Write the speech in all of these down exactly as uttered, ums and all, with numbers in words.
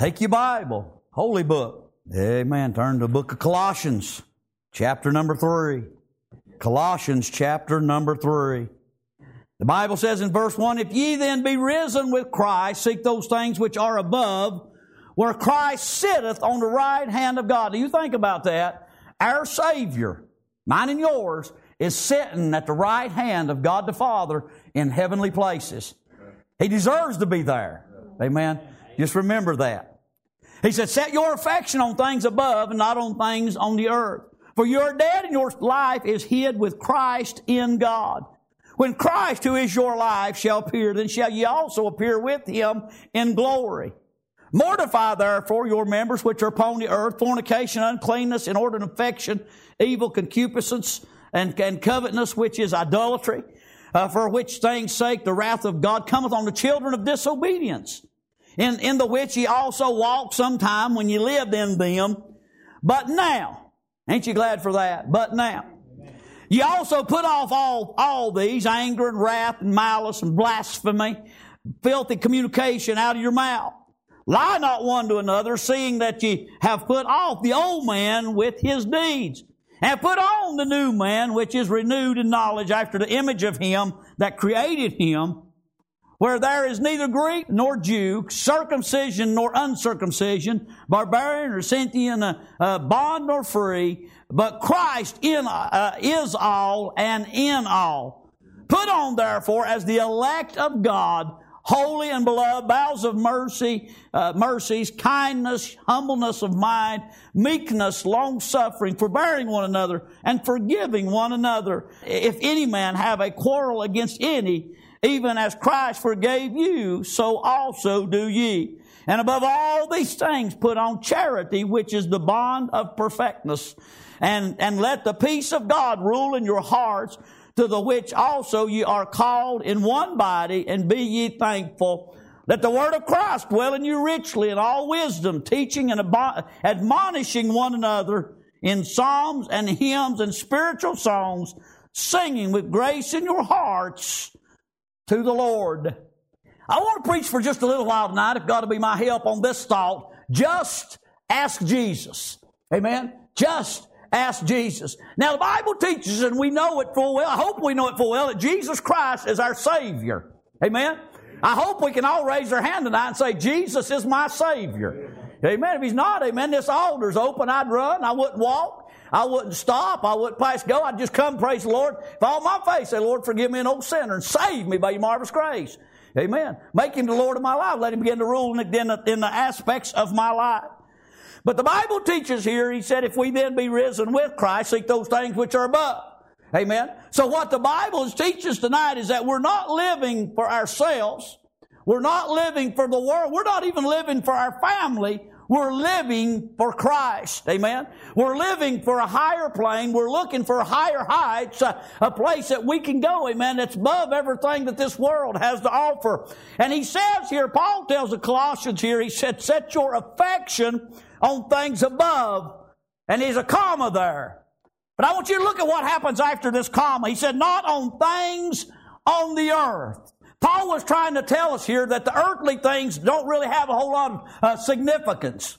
Take your Bible, holy book. Amen. Turn to the book of Colossians, chapter number three. Colossians chapter number three. The Bible says in verse one, if ye then be risen with Christ, seek those things which are above, where Christ sitteth on the right hand of God. Do you think about that? Our Savior, mine and yours, is sitting at the right hand of God the Father in heavenly places. He deserves to be there. Amen. Just remember that. He said, set your affection on things above and not on things on the earth. For you are dead and your life is hid with Christ in God. When Christ, who is your life, shall appear, then shall ye also appear with Him in glory. Mortify therefore your members which are upon the earth, fornication, uncleanness, inordinate affection, evil, concupiscence, and, and covetousness, which is idolatry, uh, for which things' sake the wrath of God cometh on the children of disobedience, in, in the which ye also walked sometime when ye lived in them. But now, ain't you glad for that? But now, ye also put off all, all these, anger and wrath and malice and blasphemy, filthy communication out of your mouth. Lie not one to another, seeing that ye have put off the old man with his deeds, and put on the new man, which is renewed in knowledge after the image of Him that created him, where there is neither Greek nor Jew, circumcision nor uncircumcision, barbarian or Scythian, uh, uh, bond nor free, but Christ in uh, is all and in all. Put on therefore as the elect of God, holy and beloved, bowels of mercy, uh, mercies, kindness, humbleness of mind, meekness, long-suffering, forbearing one another, and forgiving one another. If any man have a quarrel against any, even as Christ forgave you, so also do ye. And above all these things put on charity, which is the bond of perfectness. And, and let the peace of God rule in your hearts, to the which also ye are called in one body, and be ye thankful. Let the word of Christ dwell in you richly in all wisdom, teaching and admonishing one another in psalms and hymns and spiritual songs, singing with grace in your hearts to the Lord. I want to preach for just a little while tonight, if God will be my help, on this thought. Just ask Jesus. Amen? Just ask Jesus. Now, the Bible teaches, and we know it full well, I hope we know it full well, that Jesus Christ is our Savior. Amen? I hope we can all raise our hand tonight and say, Jesus is my Savior. Amen. If He's not, amen, this altar's open. I'd run. I wouldn't walk. I wouldn't stop. I wouldn't pass go. I'd just come, praise the Lord, fall on my face, say, Lord, forgive me an old sinner and save me by your marvelous grace. Amen. Make Him the Lord of my life. Let Him begin to rule in the, in the aspects of my life. But the Bible teaches here, He said, if we then be risen with Christ, seek those things which are above. Amen. So what the Bible teaches tonight is that we're not living for ourselves. We're not living for the world. We're not even living for our family. We're living for Christ. Amen. We're living for a higher plane. We're looking for higher heights, a, a place that we can go, amen, that's above everything that this world has to offer. And he says here, Paul tells the Colossians here, he said, set your affection on things above. And there's a comma there. But I want you to look at what happens after this comma. He said, not on things on the earth. Paul was trying to tell us here that the earthly things don't really have a whole lot of uh, significance.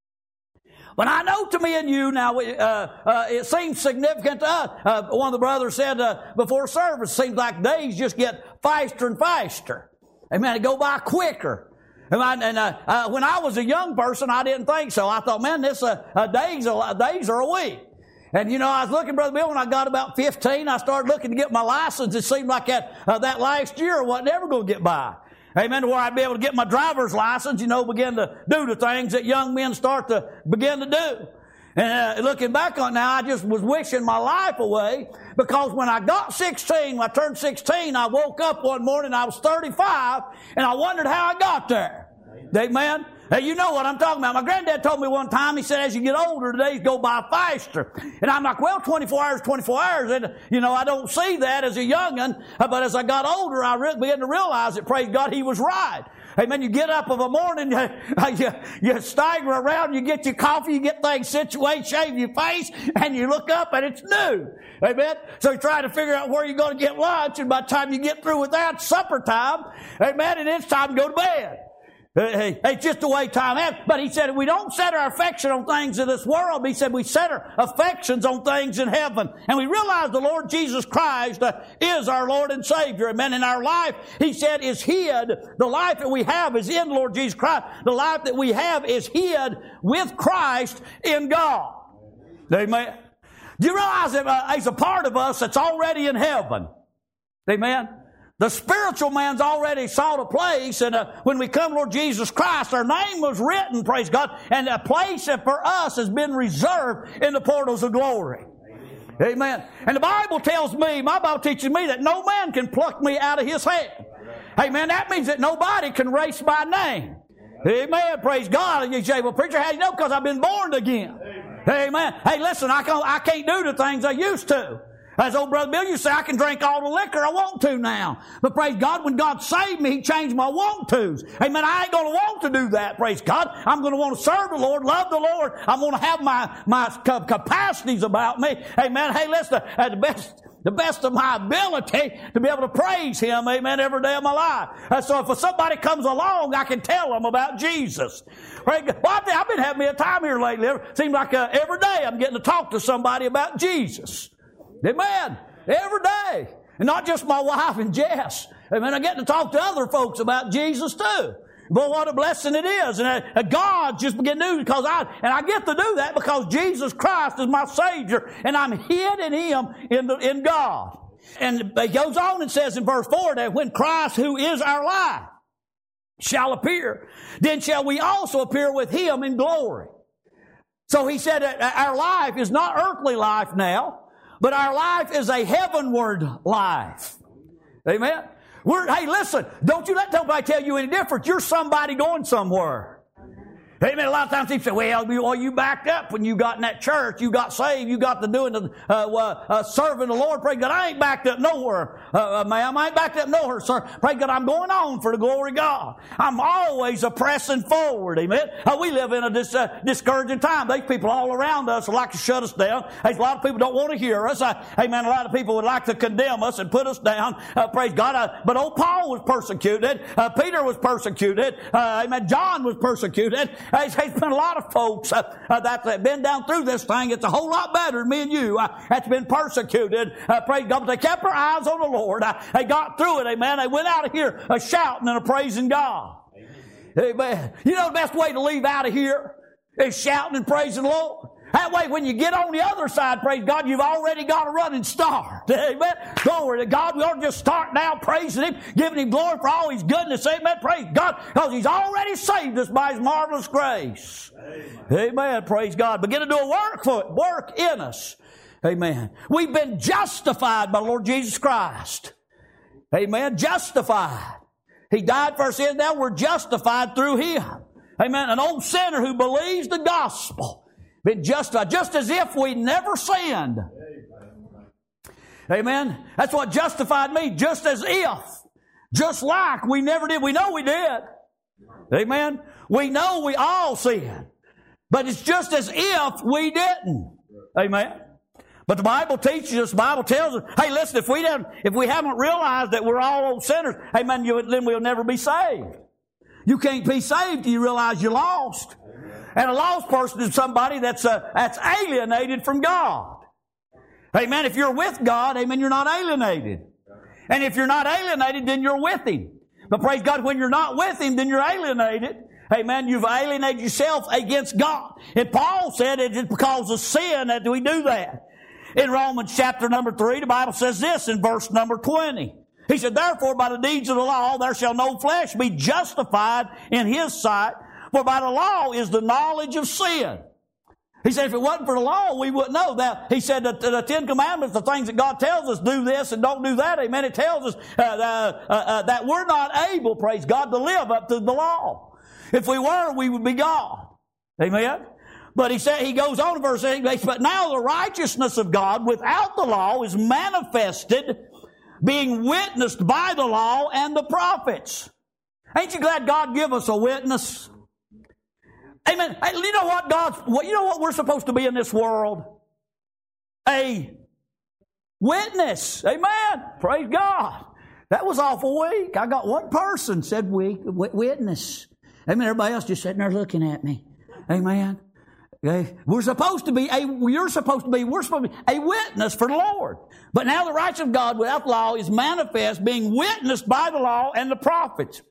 But I know to me and you now, uh, uh, it seems significant to us. Uh, one of the brothers said uh, before service, it seems like days just get faster and faster. Amen. They go by quicker. And, I, and uh, uh, when I was a young person, I didn't think so. I thought, man, this uh, uh, days, uh, days are a week. And, you know, I was looking, Brother Bill, when I got about fifteen, I started looking to get my license. It seemed like that, uh, that last year I wasn't ever going to get by. Amen. Where I'd be able to get my driver's license, you know, begin to do the things that young men start to begin to do. And uh, looking back on it now, I just was wishing my life away, because when I got sixteen, when I turned sixteen, I woke up one morning, I was thirty-five, and I wondered how I got there. Amen. Now, you know what I'm talking about. My granddad told me one time, he said, as you get older, the days go by faster. And I'm like, well, twenty-four hours, twenty-four hours. And, you know, I don't see that as a young'un. But as I got older, I re- began to realize that, praise God, he was right. Amen. You get up of a morning, you, you, you stagger around, you get your coffee, you get things situated, shave your face, and you look up and it's new. Amen. So you try to figure out where you're going to get lunch, and by the time you get through with that, supper time, amen, and it's time to go to bed. Hey, hey, it's just the way time is. But he said we don't set our affection on things of this world. He said we set our affections on things in heaven. And we realize the Lord Jesus Christ uh, is our Lord and Savior. Amen. In our life, he said, is hid. The life that we have is in the Lord Jesus Christ. The life that we have is hid with Christ in God. Amen. Do you realize that uh, there's a part of us that's already in heaven? Amen. The spiritual man's already sought a place, and uh, when we come to Lord Jesus Christ, our name was written, praise God, and a place for us has been reserved in the portals of glory. Amen. Amen. And the Bible tells me, my Bible teaches me that no man can pluck me out of his hand. Amen. That means that nobody can erase my name. Amen. Praise God. And you say, well, preacher, how do you know? Because I've been born again. Amen. Amen. Hey, listen, I can't, I can't do the things I used to. As old Brother Bill used to say, I can drink all the liquor I want to now. But praise God, when God saved me, He changed my want tos. Amen. I ain't going to want to do that, praise God. I'm going to want to serve the Lord, love the Lord. I'm going to have my, my capacities about me. Amen. Hey, listen, at the best, the best of my ability to be able to praise Him, amen, every day of my life. Uh, so if somebody comes along, I can tell them about Jesus. Praise God. Well, I've been having me a time here lately. It seems like uh, every day I'm getting to talk to somebody about Jesus. Amen. Every day. And not just my wife and Jess. Amen. I get to talk to other folks about Jesus too. But what a blessing it is. And uh, God just began to do it because I, and I get to do that because Jesus Christ is my Savior and I'm hid in Him in, the, in God. And it goes on and says in verse four that when Christ, who is our life, shall appear, then shall we also appear with Him in glory. So he said that our life is not earthly life now, but our life is a heavenward life. Amen. We're, hey, listen, don't you let nobody tell you any different. You're somebody going somewhere. Amen. A lot of times people say, well, well, you backed up when you got in that church. You got saved. You got to doing the, uh, uh, serving the Lord. Pray God, I ain't backed up nowhere, uh, ma'am. I ain't backed up nowhere, sir. Pray God, I'm going on for the glory of God. I'm always a pressing forward. Amen. Uh, we live in a dis, uh, discouraging time. There's people all around us who like to shut us down. There's a lot of people don't want to hear us. Uh, amen. A lot of people would like to condemn us and put us down. Uh, praise God. Uh, but old Paul was persecuted. Uh, Peter was persecuted. Uh, amen. John was persecuted. There's, there's been a lot of folks uh, uh, that have been down through this thing. It's a whole lot better than me and you. Uh, that's been persecuted. Uh, praise God. But they kept their eyes on the Lord. Uh, they got through it. Amen. They went out of here uh, shouting and a praising God. Amen. Amen. You know the best way to leave out of here is shouting and praising the Lord. That way, when you get on the other side, praise God, you've already got a running start. Amen. Glory to God. We ought to just start now praising Him, giving Him glory for all His goodness. Amen. Praise God, because He's already saved us by His marvelous grace. Amen. Amen. Praise God. Begin to do a work for it, work in us. Amen. We've been justified by the Lord Jesus Christ. Amen. Justified. He died for our sins. Now we're justified through Him. Amen. An old sinner who believes the gospel. Been justified, just as if we never sinned. Amen. That's what justified me. Just as if. Just like we never did. We know we did. Amen. We know we all sinned. But it's just as if we didn't. Amen. But the Bible teaches us, the Bible tells us, hey, listen, if we haven't, if we haven't realized that we're all old sinners, amen, you, then we'll never be saved. You can't be saved till you realize you're lost. And a lost person is somebody that's uh, that's alienated from God. Amen. If you're with God, amen, you're not alienated. And if you're not alienated, then you're with Him. But praise God, when you're not with Him, then you're alienated. Amen. You've alienated yourself against God. And Paul said it's because of sin that we do that. In Romans chapter number three, the Bible says this in verse number twenty. He said, therefore, by the deeds of the law, there shall no flesh be justified in His sight. For by the law is the knowledge of sin. He said if it wasn't for the law, we wouldn't know that. He said that the Ten Commandments, the things that God tells us, do this and don't do that. Amen. It tells us uh, uh, uh, that we're not able, praise God, to live up to the law. If we were, we would be God. Amen. But he said, he goes on to verse eight, but now the righteousness of God without the law is manifested, being witnessed by the law and the prophets. Ain't you glad God give us a witness? Amen. Hey, you know what God's, what, you know what we're supposed to be in this world? A witness. Amen. Praise God. That was awful weak. I got one person said weak, witness. Amen. Everybody else just sitting there looking at me. Amen. Okay. We're supposed to be a, you're supposed to be, we're supposed to be a witness for the Lord. But now the righteousness of God without law is manifest, being witnessed by the law and the prophets.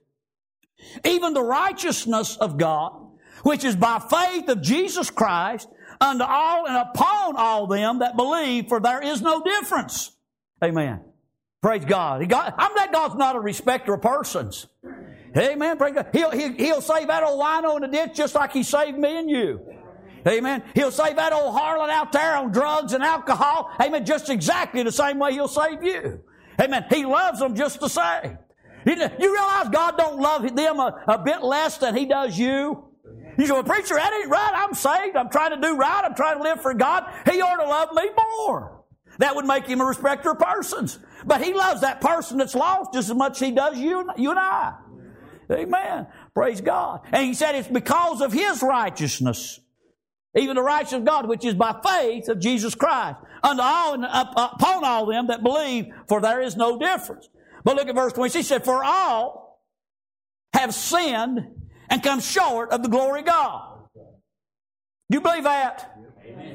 Even the righteousness of God, which is by faith of Jesus Christ, unto all and upon all them that believe, for there is no difference. Amen. Praise God. He got, I'm glad God's not a respecter of persons. Amen. Praise God. He'll, he'll, he'll save that old wino in the ditch just like He saved me and you. Amen. He'll save that old harlot out there on drugs and alcohol. Amen. Just exactly the same way He'll save you. Amen. He loves them just the same. You realize God don't love them a, a bit less than He does you? You say, well, preacher, that ain't right. I'm saved. I'm trying to do right. I'm trying to live for God. He ought to love me more. That would make Him a respecter of persons. But He loves that person that's lost just as much as He does you, you and I. Amen. Praise God. And He said it's because of His righteousness, even the righteousness of God, which is by faith of Jesus Christ, unto all and upon all them that believe, for there is no difference. But look at verse twenty. He said, for all have sinned and come short of the glory of God. Do you believe that? Amen.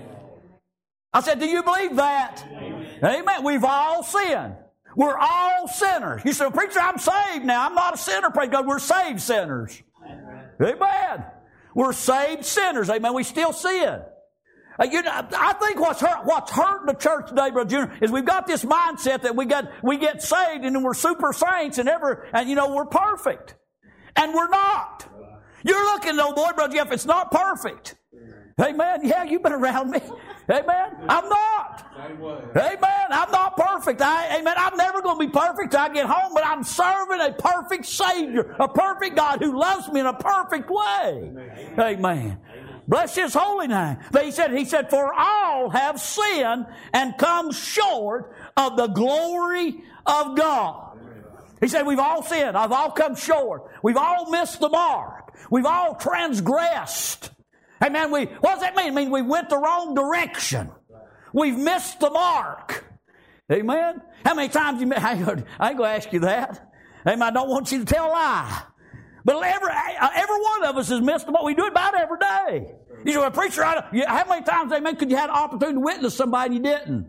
I said, do you believe that? Amen. Amen. We've all sinned. We're all sinners. You say, well, preacher, I'm saved now. I'm not a sinner. Praise God. We're saved sinners. Amen. Amen. We're saved sinners. Amen. We still sin. Uh, you know, I think what's hurt, what's hurting the church today, Brother Junior, is we've got this mindset that we got we get saved and then we're super saints and ever and you know we're perfect, and we're not. You're looking, though, boy, Brother Jeff. It's not perfect. Amen. Yeah, you've been around me. Amen. I'm not. Amen. I'm not perfect. I, amen. I'm never going to be perfect till I get home, but I'm serving a perfect Savior, a perfect God who loves me in a perfect way. Amen. Amen. Bless His holy name. But he said, he said, for all have sinned and come short of the glory of God. He said, we've all sinned. I've all come short. We've all missed the mark. We've all transgressed. Amen. We, what does that mean? It means we went the wrong direction. We've missed the mark. Amen. How many times you, I ain't going to ask you that. Amen. I don't want you to tell a lie. But every, every one of us has missed the mark. We do it about every day. You say, well, preacher, I, how many times, amen, could you have an opportunity to witness somebody and you didn't?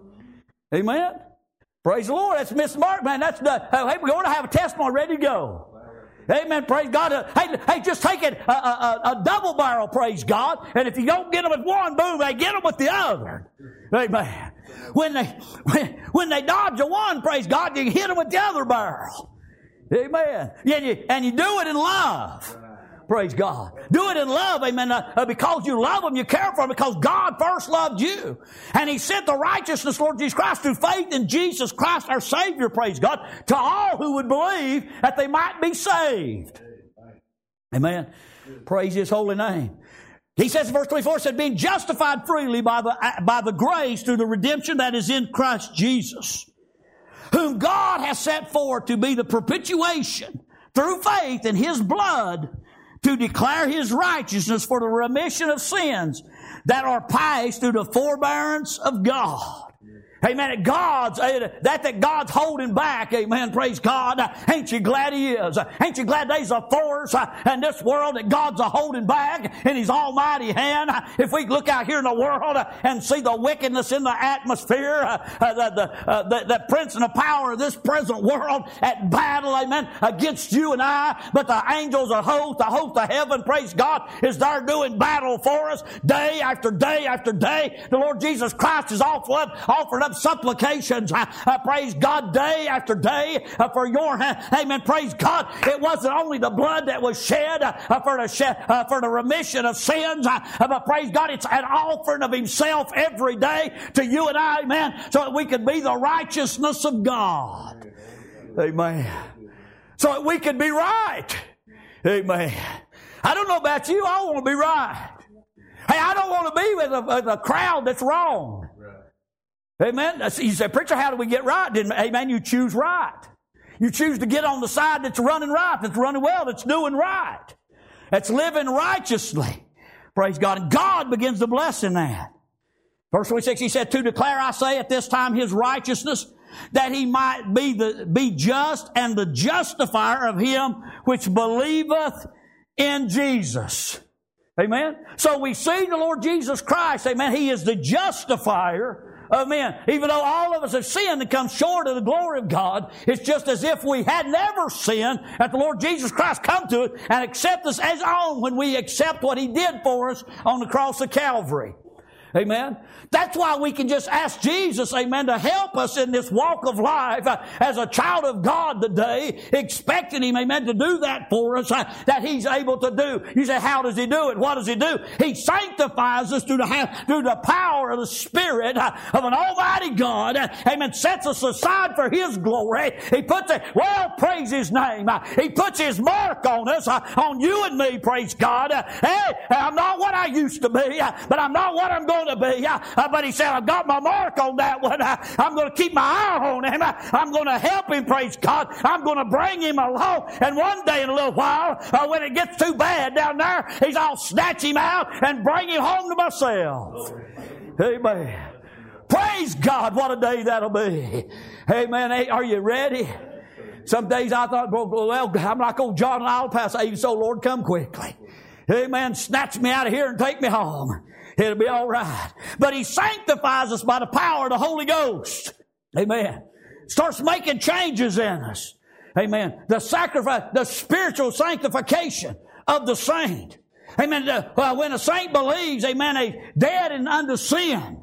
Amen. Praise the Lord. That's missed the mark, man. That's the, hey, we ought to have a testimony ready to go. Amen. Praise God. Uh, hey, hey, just take it a, a, a double barrel, praise God. And if you don't get them with one, boom, they get them with the other. Amen. When they, when, when they dodge a one, praise God, you hit them with the other barrel. Amen. Yeah, you, and you do it in love. Praise God. Do it in love, amen. Uh, because you love Him, you care for Him, because God first loved you. And He sent the righteousness, Lord Jesus Christ, through faith in Jesus Christ, our Savior, praise God, to all who would believe that they might be saved. Amen. Praise His holy name. He says in verse twenty-four, said, being justified freely by the, by the grace through the redemption that is in Christ Jesus, whom God has set forth to be the propitiation through faith in His blood, to declare His righteousness for the remission of sins that are passed through the forbearance of God. Amen. God's, that that God's holding back. Amen. Praise God. Ain't you glad He is? Ain't you glad there's a force in this world that God's a holding back in His almighty hand? If we look out here in the world and see the wickedness in the atmosphere, uh, the, the, uh, the, the prince and the power of this present world at battle, amen, against you and I, but the angels of host, the host of heaven, praise God, is there doing battle for us day after day after day. The Lord Jesus Christ is offered up, offered up supplications, I, I praise God, day after day uh, for your hand. Amen. Praise God. It wasn't only the blood that was shed uh, for the shed, uh, for the remission of sins, uh, but praise God, it's an offering of Himself every day to you and I, amen, so that we can be the righteousness of God. Amen. So that we can be right. Amen. I don't know about you, I want to be right. Hey, I don't want to be with a, with a crowd that's wrong. Amen. You say, preacher, how do we get right? Then, amen, you choose right. You choose to get on the side that's running right, that's running well, that's doing right, that's living righteously. Praise God. And God begins to bless in that. Verse twenty-six, He said, to declare, I say, at this time His righteousness, that He might be the be just and the justifier of him which believeth in Jesus. Amen. So we see the Lord Jesus Christ, amen, He is the justifier of men. Even though all of us have sinned and come short of the glory of God, it's just as if we had never sinned, that the Lord Jesus Christ come to it and accept us as own when we accept what He did for us on the cross of Calvary. Amen. That's why we can just ask Jesus, amen, to help us in this walk of life uh, as a child of God today, expecting Him, amen, to do that for us, uh, that He's able to do. You say, how does He do it? What does He do? He sanctifies us through the, through the power of the Spirit uh, of an Almighty God, uh, amen, sets us aside for His glory. He puts it, well, praise His name. Uh, he puts His mark on us, uh, on you and me, praise God. Uh, hey, I'm not what I used to be, uh, but I'm not what I'm going to be. Uh, uh, but He said, I've got my mark on that one. Uh, I'm going to keep my eye on Him. Uh, I'm going to help Him, praise God. I'm going to bring Him along. And one day in a little while, uh, when it gets too bad down there, He's I'll snatch Him out and bring Him home to myself. Amen. Praise God. What a day that'll be. Amen. Hey, are you ready? Some days I thought, well, I'm like old John and I'll pass. Even so, Lord, come quickly. Amen. Snatch me out of here and take me home. It'll be all right. But He sanctifies us by the power of the Holy Ghost. Amen. Starts making changes in us. Amen. The sacrifice, the spiritual sanctification of the saint. Amen. The, well, when a saint believes, amen, he's dead and unto sin.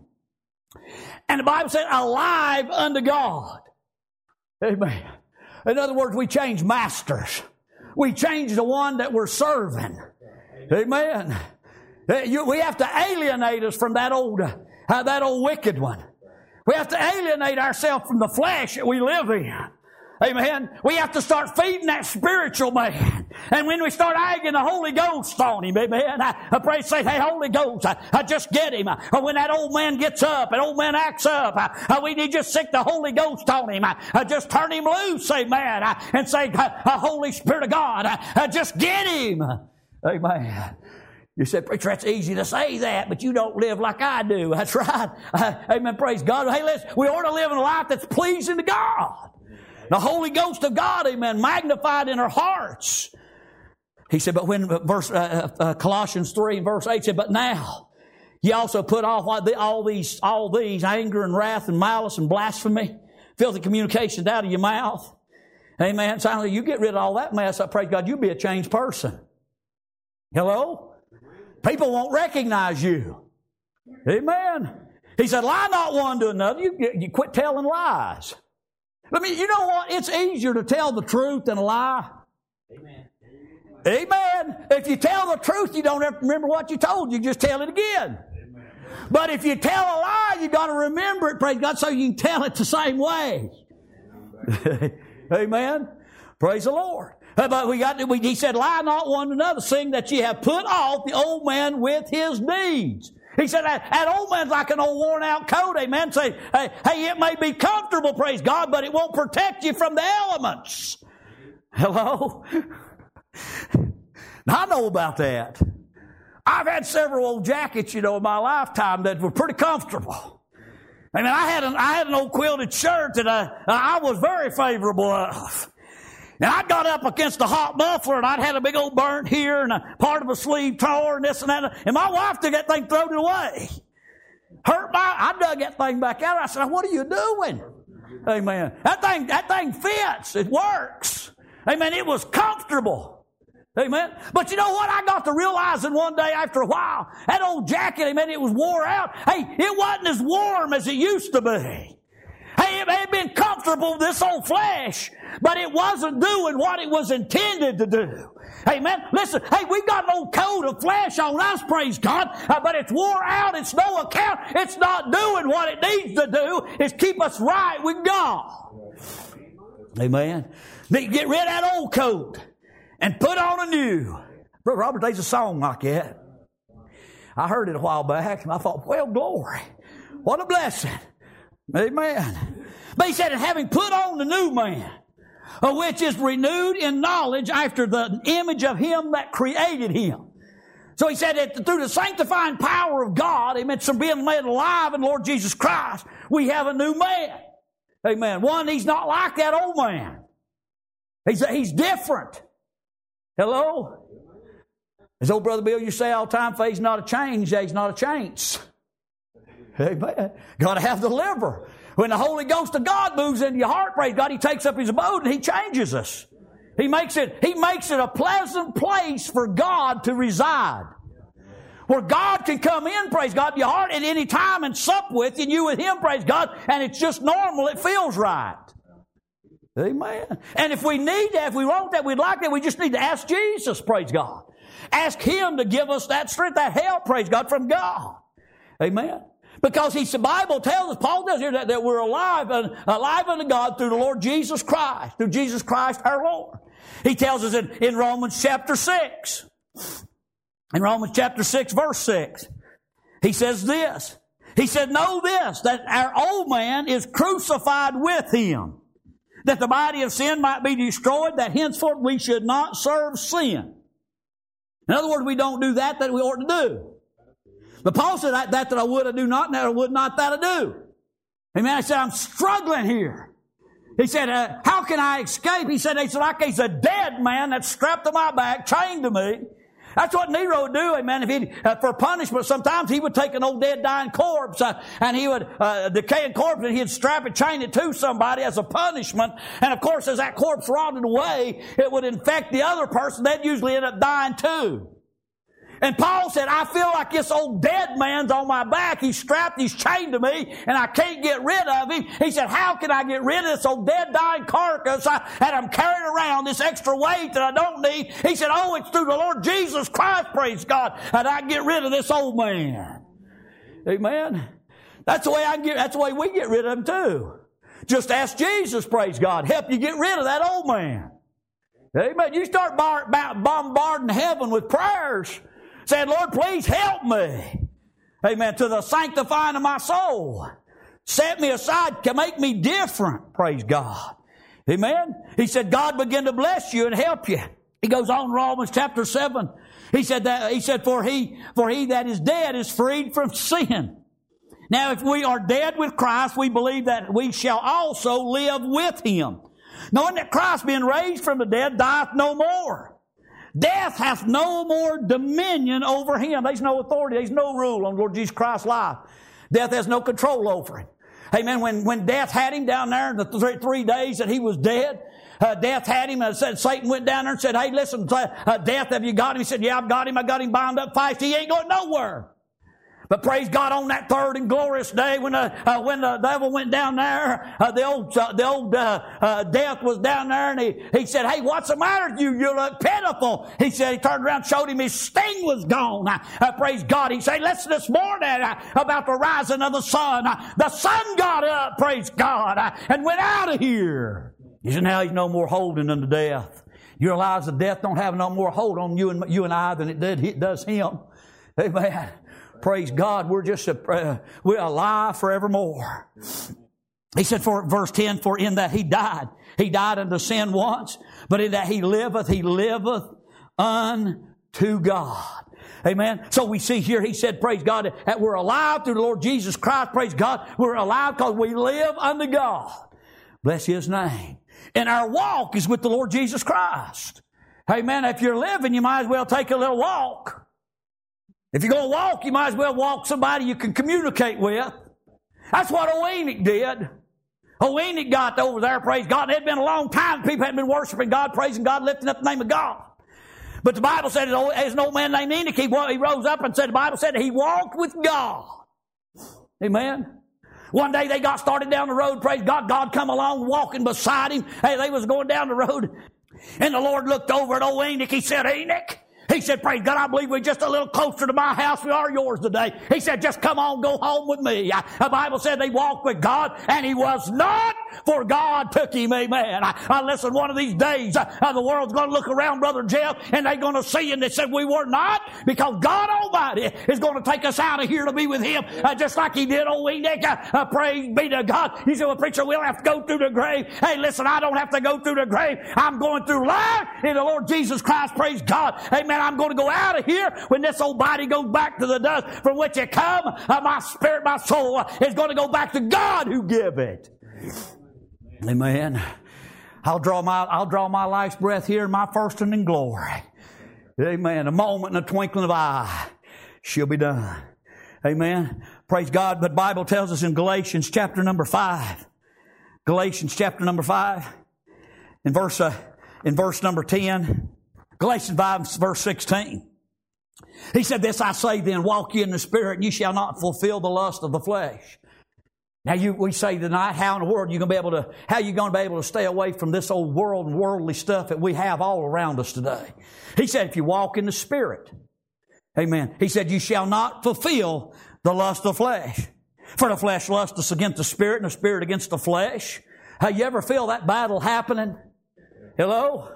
And the Bible said, alive unto God. Amen. In other words, we change masters. We change the one that we're serving. Amen. We have to alienate us from that old, uh, that old wicked one. We have to alienate ourselves from the flesh that we live in. Amen. We have to start feeding that spiritual man. And when we start egging the Holy Ghost on him, amen, I, I pray, say, hey, Holy Ghost, I, I just get him. Or when that old man gets up, and old man acts up, I, I, we need just sick the Holy Ghost on him. I, I just turn him loose, amen, I, and say, Holy Spirit of God, I, I just get him. Amen. You said, preacher, that's easy to say that, but you don't live like I do. That's right. Uh, amen. Praise God. Hey, listen, we ought to live in a life that's pleasing to God. The Holy Ghost of God, amen, magnified in our hearts. He said, but when verse uh, uh, Colossians three and verse eight said, but now ye also put off all these, all these anger and wrath and malice and blasphemy, filthy communications out of your mouth. Amen. So you get rid of all that mess, I praise God, you'll be a changed person. Hello? People won't recognize you. Amen. He said, lie not one to another. You, you quit telling lies. I mean, you know what? It's easier to tell the truth than a lie. Amen. Amen. If you tell the truth, you don't have to remember what you told. You just tell it again. Amen. But if you tell a lie, you got to remember it, praise God, so you can tell it the same way. Amen. Praise the Lord. But we got, we, he said, lie not one to another, seeing that ye have put off the old man with his deeds. He said, that, that old man's like an old worn out coat, amen. Say, hey, hey, it may be comfortable, praise God, but it won't protect you from the elements. Hello? Now, I know about that. I've had several old jackets, you know, in my lifetime that were pretty comfortable. I mean, I had an, I had an old quilted shirt that I, I was very favorable of. And I got up against a hot muffler, and I'd had a big old burnt here, and a part of a sleeve tore, and this and that. And my wife took that thing, thrown it away. Hurt my, I dug that thing back out. I said, what are you doing? Amen. That thing, that thing fits. It works. Amen. It was comfortable. Amen. But you know what? I got to realizing one day after a while, that old jacket, amen, it was wore out. Hey, it wasn't as warm as it used to be. Hey, it may have been comfortable, this old flesh, but it wasn't doing what it was intended to do. Amen. Listen, hey, we've got an old coat of flesh on us, praise God, uh, but it's wore out. It's no account. It's not doing what it needs to do. It's keep us right with God. Amen. Get rid of that old coat and put on a new. Brother Robert, there's a song like that. I heard it a while back, and I thought, well, glory. What a blessing. Amen. But he said, and having put on the new man, which is renewed in knowledge after the image of him that created him. So he said that through the sanctifying power of God, amen, from being made alive in Lord Jesus Christ, we have a new man. Amen. One, he's not like that old man. He's, he's different. Hello? As old Brother Bill, you say all the time, faith's not a change, faith's not a chance. Amen. Got to have the liver. When the Holy Ghost of God moves into your heart, praise God, He takes up His abode and He changes us. He makes it, He makes it a pleasant place for God to reside. Where God can come in, praise God, to your heart at any time and sup with you, and you with Him, praise God, and it's just normal, it feels right. Amen. And if we need that, if we want that, we'd like that, we just need to ask Jesus, praise God. Ask Him to give us that strength, that help, praise God, from God. Amen. Because He, the Bible tells us, Paul tells here that, that we're alive, and alive unto God through the Lord Jesus Christ, through Jesus Christ our Lord. He tells us in, in Romans chapter six, in Romans chapter six, verse six, he says this. He said, know this, that our old man is crucified with Him, that the body of sin might be destroyed, that henceforth we should not serve sin. In other words, we don't do that that we ought to do. But Paul said, that that, that I would, I do not, and that I would not, that I do. Amen. I said, I'm struggling here. He said, uh, how can I escape? He said, he said, like he's a dead man that's strapped to my back, chained to me. That's what Nero would do, amen. If he, uh, for punishment, sometimes he would take an old dead dying corpse, uh, and he would, uh, decaying corpse, and he'd strap it, chain it to somebody as a punishment. And of course, as that corpse rotted away, it would infect the other person. They'd usually end up dying too. And Paul said, I feel like this old dead man's on my back. He's strapped, he's chained to me, and I can't get rid of him. He said, how can I get rid of this old dead, dying carcass I, that I'm carrying around, this extra weight that I don't need? He said, oh, it's through the Lord Jesus Christ, praise God, that I can get rid of this old man. Amen. That's the way I get, that's the way we get rid of him too. Just ask Jesus, praise God, help you get rid of that old man. Amen. You start bar, bombarding heaven with prayers, saying, Lord, please help me. Amen. To the sanctifying of my soul. Set me aside to make me different. Praise God. Amen. He said, God begin to bless you and help you. He goes on in Romans chapter seven. He said that, he said, for he, for he that is dead is freed from sin. Now, if we are dead with Christ, we believe that we shall also live with Him. Knowing that Christ being raised from the dead dieth no more. Death hath no more dominion over Him. There's no authority. There's no rule on Lord Jesus Christ's life. Death has no control over Him. Amen. When, when death had Him down there in the three, three days that He was dead, uh, death had Him and said, Satan went down there and said, hey, listen, uh, death, have you got Him? He said, yeah, I've got Him. I got Him bound up fast. He ain't going nowhere. But praise God, on that third and glorious day when the, uh, when the devil went down there, uh, the old, uh, the old, uh, uh, death was down there, and he, he said, hey, what's the matter with you? You look pitiful. He said, he turned around, showed him his sting was gone. Uh, uh, praise God. He said, listen this morning uh, about the rising of the sun. Uh, the sun got up, praise God, uh, and went out of here. He said, now he's no more holding unto death. You realize that death don't have no more hold on you and, you and I than it did, it does him. Amen. Praise God, we're just uh, we're alive forevermore. He said, for verse ten, for in that He died, He died unto sin once, but in that He liveth, He liveth unto God. Amen. So we see here, He said, praise God, that we're alive through the Lord Jesus Christ. Praise God, we're alive because we live unto God. Bless His name. And our walk is with the Lord Jesus Christ. Amen. If you're living, you might as well take a little walk. If you're going to walk, you might as well walk somebody you can communicate with. That's what old Enoch did. Old Enoch got over there, praise God. It had been a long time. People had been worshiping God, praising God, lifting up the name of God. But the Bible said, as an old man named Enoch, he, he rose up and said, the Bible said he walked with God. Amen. One day they got started down the road, praise God. God come along walking beside him. Hey, they was going down the road. And the Lord looked over at old Enoch. He said, Enoch. He said, praise God, I believe we're just a little closer to my house. We are yours today. He said, just come on, go home with me. The Bible said they walked with God, and he was not, for God took him. Amen. I, I listen, one of these days, uh, the world's going to look around, Brother Jeff, and they're going to see and they said we were not, because God Almighty is going to take us out of here to be with Him, uh, just like He did old Enoch. Uh, uh, praise be to God. You say, well, preacher, we'll have to go through the grave. Hey, listen, I don't have to go through the grave. I'm going through life in the Lord Jesus Christ. Praise God. Amen. I'm going to go out of here when this old body goes back to the dust from which it come. Uh, my spirit, my soul uh, is going to go back to God who give it. Amen. I'll draw my I'll draw my life's breath here in my first and in glory. Amen. A moment and a twinkling of an eye, she'll be done. Amen. Praise God. But the Bible tells us in Galatians chapter number five, Galatians chapter number five, in verse, uh, in verse number ten, Galatians five, verse sixteen. He said, "This I say then, walk ye in the Spirit, and you shall not fulfill the lust of the flesh." Now you, we say tonight, how in the world are you going to be able to, how are you going to be able to stay away from this old world and worldly stuff that we have all around us today? He said, if you walk in the Spirit, amen. He said, you shall not fulfill the lust of the flesh. For the flesh lusteth against the Spirit, and the Spirit against the flesh. Have you ever feel that battle happening? Hello?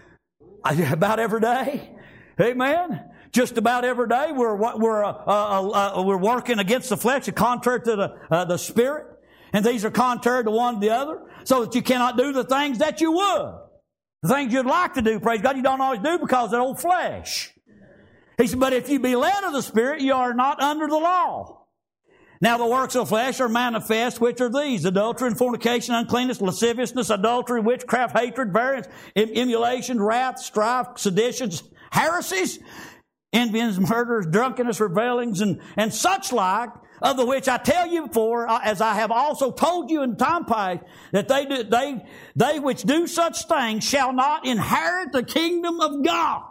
About every day. Amen. Just about every day we're we're uh, uh, uh, we're working against the flesh, contrary to the uh, the Spirit, and these are contrary to one to the other, so that you cannot do the things that you would, the things you'd like to do. Praise God, you don't always do because of the old flesh. He said, "But if you be led of the Spirit, you are not under the law. Now the works of the flesh are manifest, which are these: adultery and fornication, uncleanness, lasciviousness, adultery, witchcraft, hatred, variance, emulation, wrath, strife, seditions, heresies, envyings, murders, drunkenness, revelings, and, and such like, of the which I tell you before, as I have also told you in time past, that they do, they they which do such things shall not inherit the kingdom of God."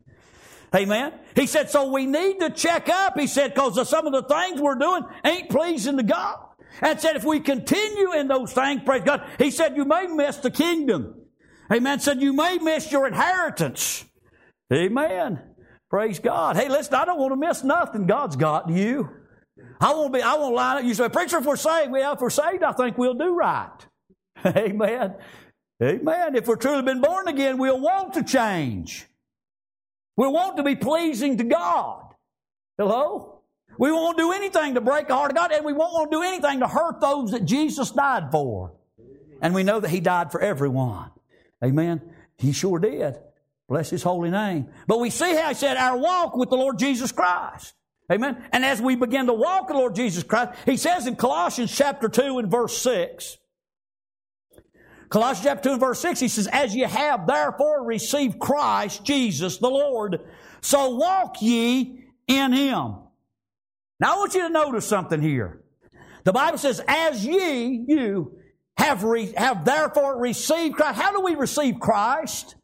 Amen. He said, so we need to check up, he said, because some of the things we're doing ain't pleasing to God. And said, if we continue in those things, praise God, he said, you may miss the kingdom. Amen. Said, you may miss your inheritance. Amen. Praise God. Hey, listen, I don't want to miss nothing God's got to you. I won't be, I won't line up. You say, preacher, if we're saved, well, if we're saved, I think we'll do right. Amen. Amen. If we're truly been born again, we'll want to change. We want to be pleasing to God. Hello? We won't do anything to break the heart of God, and we won't want to do anything to hurt those that Jesus died for. And we know that He died for everyone. Amen. He sure did. Bless His holy name. But we see how He said our walk with the Lord Jesus Christ. Amen. And as we begin to walk with the Lord Jesus Christ, He says in Colossians chapter two and verse six, Colossians chapter two and verse six, He says, as ye have therefore received Christ Jesus the Lord, so walk ye in Him. Now I want you to notice something here. The Bible says, as ye, you, have, re, have therefore received Christ. How do we receive Christ?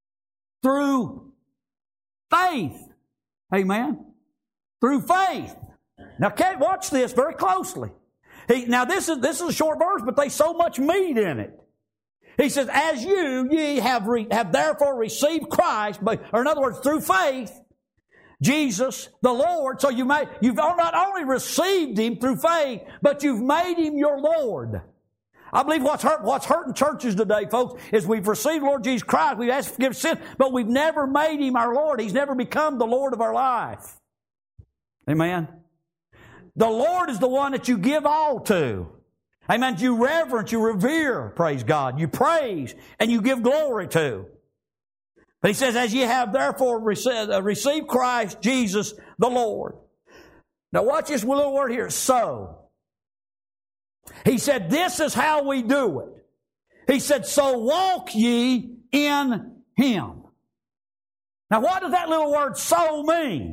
Through faith. Amen. Through faith. Now, watch this very closely. He, now, this is this is a short verse, but there's so much meat in it. He says, as you, ye have, re, have therefore received Christ, but, or in other words, through faith, Jesus, the Lord. So you may, you've not only received Him through faith, but you've made Him your Lord. I believe what's hurt, what's hurting churches today, folks, is we've received Lord Jesus Christ, we've asked for forgiveness of sin, but we've never made Him our Lord. He's never become the Lord of our life. Amen. The Lord is the one that you give all to. Amen. You reverence, you revere, praise God. You praise and you give glory to. But He says, as ye have therefore received Christ Jesus the Lord. Now watch this little word here, so. He said, this is how we do it. He said, so walk ye in Him. Now what does that little word so mean?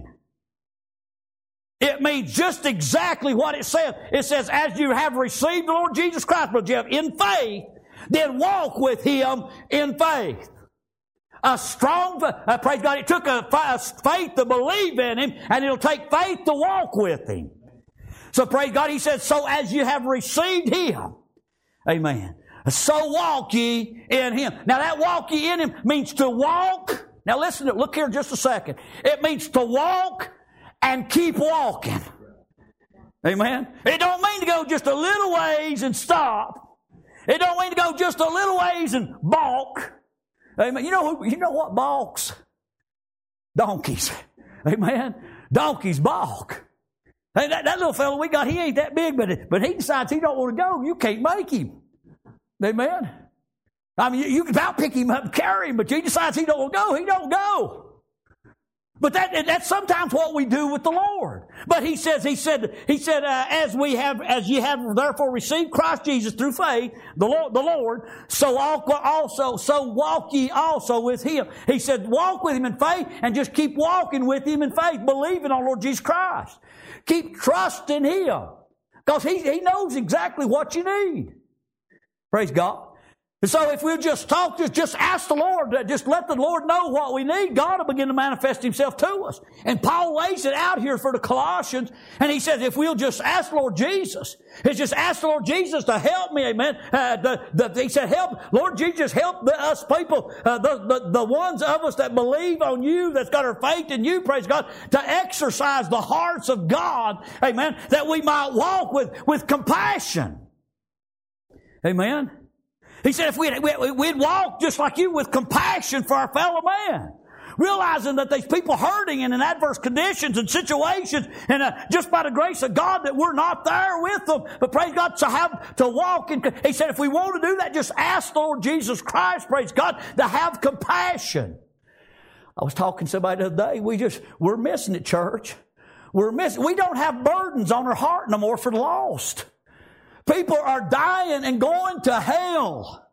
It means just exactly what it says. It says, as you have received the Lord Jesus Christ, Brother Jeff, in faith, then walk with Him in faith. A strong, uh, praise God, it took a, a faith to believe in Him, and it'll take faith to walk with Him. So praise God, He says, so as you have received Him, amen, so walk ye in Him. Now that walk ye in Him means to walk. Now listen, look here just a second. It means to walk and keep walking. Amen. It don't mean to go just a little ways and stop. It don't mean to go just a little ways and balk. Amen. You know who, you know what balks? Donkeys. Amen. Donkeys balk. Hey, that, that little fellow we got, he ain't that big, but, but he decides he don't want to go. You can't make him. Amen. I mean, you, you can about pick him up and carry him, but he decides he don't want to go. He don't go. But that, that's sometimes what we do with the Lord. But he says, he said, he said, uh, as we have, as ye have therefore received Christ Jesus through faith, the Lord, the Lord, so also, so walk ye also with Him. He said, walk with Him in faith and just keep walking with Him in faith, believing on Lord Jesus Christ. Keep trusting Him. Because He, He knows exactly what you need. Praise God. And so if we'll just talk, just, just ask the Lord, just let the Lord know what we need, God will begin to manifest Himself to us. And Paul lays it out here for the Colossians, and he says, if we'll just ask the Lord Jesus, it's just ask the Lord Jesus to help me, amen. Uh, the, the, he said, help, Lord Jesus, help the, us people, uh, the, the, the ones of us that believe on You, that's got our faith in You, praise God, to exercise the hearts of God, amen, that we might walk with, with compassion. Amen. He said if we'd, we'd walk just like You with compassion for our fellow man, realizing that there's people hurting and in adverse conditions and situations, and uh, just by the grace of God that we're not there with them, but praise God, to have to walk in. He said if we want to do that, just ask the Lord Jesus Christ, praise God, to have compassion. I was talking to somebody the other day, we just, we're missing it, church. We're missing, we don't have burdens on our heart no more for the lost. People are dying and going to hell.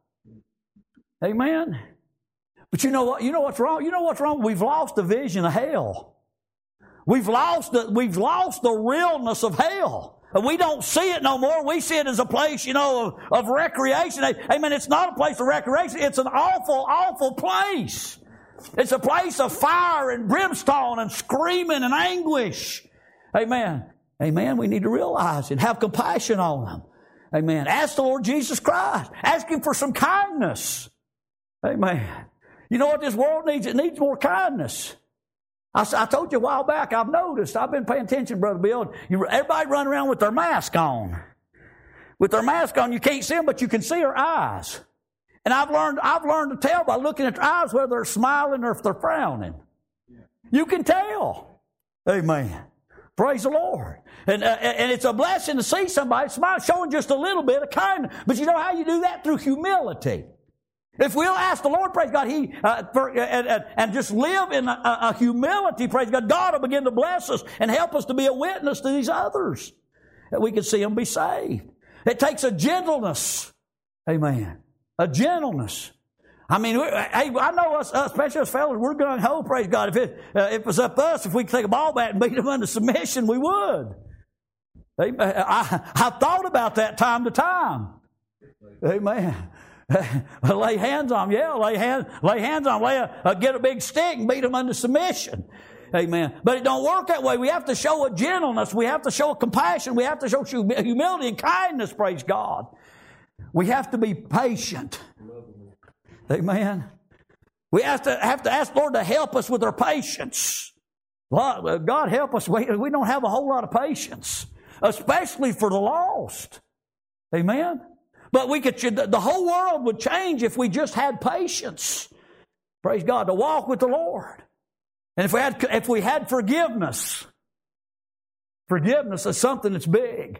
Amen. But you know what? You know what's wrong? You know what's wrong? We've lost the vision of hell. We've lost the, we've lost the realness of hell. And we don't see it no more. We see it as a place, you know, of, of recreation. Amen. It's not a place of recreation. It's an awful, awful place. It's a place of fire and brimstone and screaming and anguish. Amen. Amen. We need to realize it. Have compassion on them. Amen. Ask the Lord Jesus Christ. Ask Him for some kindness. Amen. You know what this world needs? It needs more kindness. I, I told you a while back, I've noticed, I've been paying attention, Brother Bill, you, everybody run around with their mask on. With their mask on, you can't see them, but you can see their eyes. And I've learned, I've learned to tell by looking at their eyes whether they're smiling or if they're frowning. You can tell. Amen. Praise the Lord. And, uh, and it's a blessing to see somebody smile, showing just a little bit of kindness. But you know how you do that? Through humility. If we'll ask the Lord, praise God, He uh, for, uh, uh, and just live in a, a humility, praise God, God will begin to bless us and help us to be a witness to these others, that we can see them be saved. It takes a gentleness. Amen. A gentleness. I mean, hey, I know us, especially us fellas, we're gung ho, praise God. If it, uh, if it was up to us, if we could take a ball bat and beat them under submission, we would. Amen. I, I've thought about that time to time. Amen. Lay hands on them, yeah, lay, hand, lay hands on them, lay a, uh, get a big stick and beat them under submission. Amen. But it don't work that way. We have to show a gentleness. We have to show a compassion. We have to show humility and kindness, praise God. We have to be patient. Amen. We have to have to ask the Lord to help us with our patience. God help us. We, we don't have a whole lot of patience, especially for the lost. Amen. But we could. The whole world would change if we just had patience. Praise God, to walk with the Lord. And if we had if we had forgiveness, forgiveness is something that's big.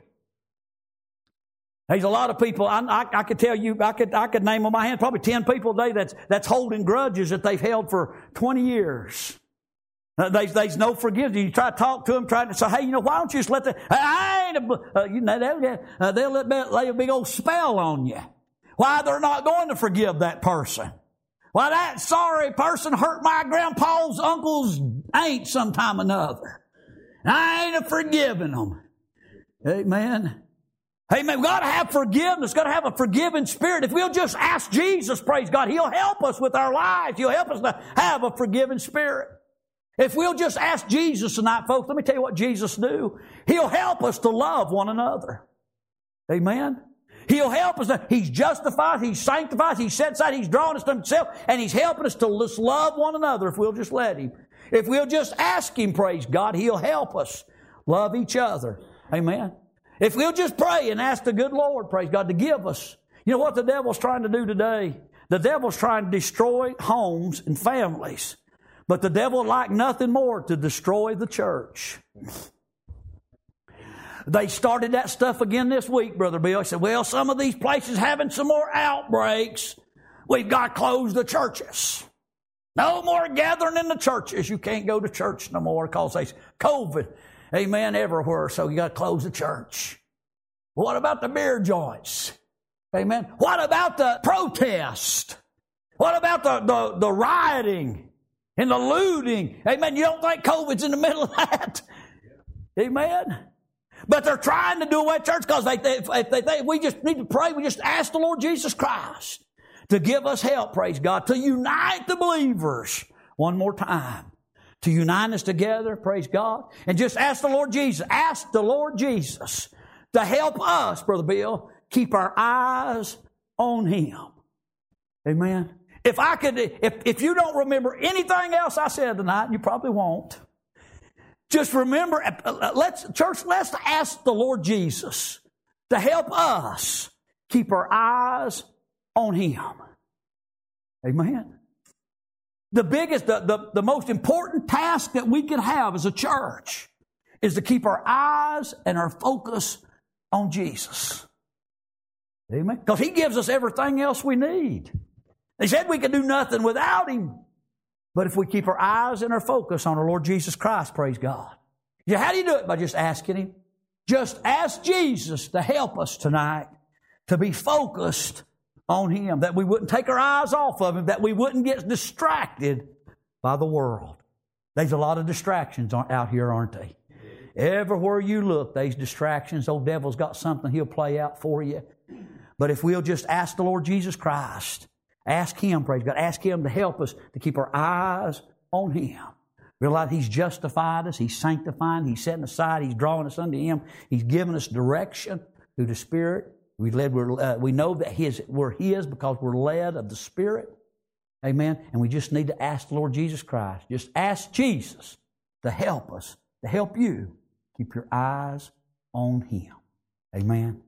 There's a lot of people, I, I, I could tell you, I could, I could name on my hand probably ten people today that's, that's holding grudges that they've held for twenty years. Uh, there's, there's no forgiveness. You try to talk to them, try to say, hey, you know, why don't you just let the, I ain't a, uh, you know, they'll, uh, they'll let, lay a big old spell on you. Why they're not going to forgive that person. Why that sorry person hurt my grandpa's uncle's aunt sometime or another. I ain't a forgiving them. Amen. Amen. We've got to have forgiveness. We've got to have a forgiving spirit. If we'll just ask Jesus, praise God, He'll help us with our lives. He'll help us to have a forgiving spirit. If we'll just ask Jesus tonight, folks, let me tell you what Jesus do. He'll help us to love one another. Amen. He'll help us. To, he's justified. He's sanctified. He's set aside. He's drawn us to Himself. And He's helping us to just love one another if we'll just let Him. If we'll just ask Him, praise God, He'll help us love each other. Amen. If we'll just pray and ask the good Lord, praise God, to give us. You know what the devil's trying to do today? The devil's trying to destroy homes and families. But the devil would like nothing more to destroy the church. They started that stuff again this week, Brother Bill. He said, well, some of these places having some more outbreaks. We've got to close the churches. No more gathering in the churches. You can't go to church no more because there's COVID, amen, everywhere, so you got to close the church. What about the beer joints? Amen. What about the protest? What about the, the, the rioting and the looting? Amen. You don't think COVID's in the middle of that? Amen. But they're trying to do away with church because they, they, if they, they, we just need to pray. We just ask the Lord Jesus Christ to give us help, praise God, to unite the believers one more time. To unite us together, praise God. And just ask the Lord Jesus, ask the Lord Jesus to help us, Brother Bill, keep our eyes on Him. Amen. If I could, if, if you don't remember anything else I said tonight, you probably won't. Just remember, let's, church, let's ask the Lord Jesus to help us keep our eyes on Him. Amen. The biggest, the, the, the most important task that we can have as a church is to keep our eyes and our focus on Jesus. Amen. Because He gives us everything else we need. They said we could do nothing without Him. But if we keep our eyes and our focus on our Lord Jesus Christ, praise God. Yeah, how do you do it? By just asking Him. Just ask Jesus to help us tonight to be focused on Him, that we wouldn't take our eyes off of Him, that we wouldn't get distracted by the world. There's a lot of distractions out here, aren't they? Everywhere you look, there's distractions. Old devil's got something he'll play out for you. But if we'll just ask the Lord Jesus Christ, ask Him, praise God, ask Him to help us to keep our eyes on Him. Realize He's justified us, He's sanctifying, He's setting aside, He's drawing us unto Him. He's given us direction through the Spirit. We led, we're, uh, we know that his, we're His because we're led of the Spirit. Amen. And we just need to ask the Lord Jesus Christ. Just ask Jesus to help us, to help you keep your eyes on Him. Amen.